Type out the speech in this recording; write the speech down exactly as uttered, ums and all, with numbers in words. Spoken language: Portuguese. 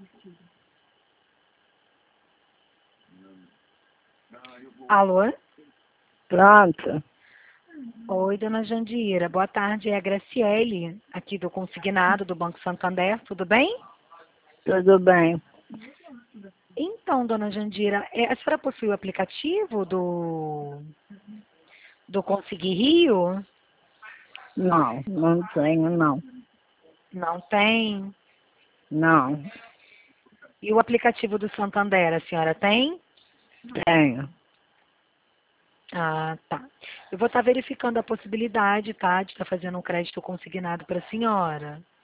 Alô? Pronto. Oi, dona Jandira. Boa tarde. É a Graciele, aqui do Consignado do Banco Santander. Tudo bem? Tudo bem. Então, dona Jandira, é, a senhora possui o aplicativo do, do Consegui Rio? Não, não tenho, não. Não tem. Não, E o aplicativo do Santander, a senhora tem? tenho. Ah, tá. Eu vou estar verificando a possibilidade, tá, de estar fazendo um crédito consignado para a senhora.